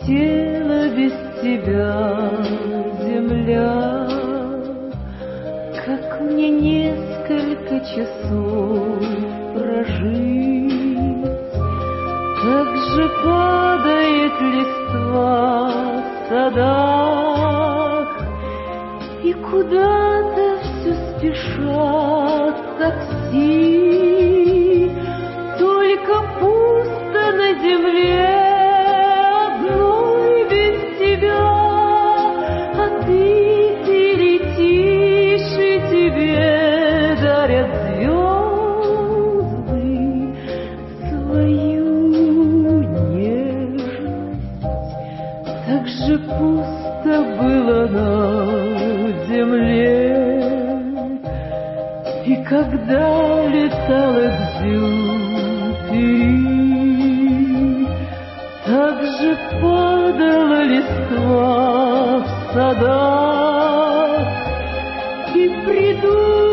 опустела без тебя земля. Как мне несколько часов прожить, как же падает листва в садах, и куда-то все спешат такси, только пусто на земле одной без тебя, а ты летишь, и тебе дарят звезды свою нежность. Так же пусто было на земле, и когда летала Экзюпери, так же падала листва в садах, и придумала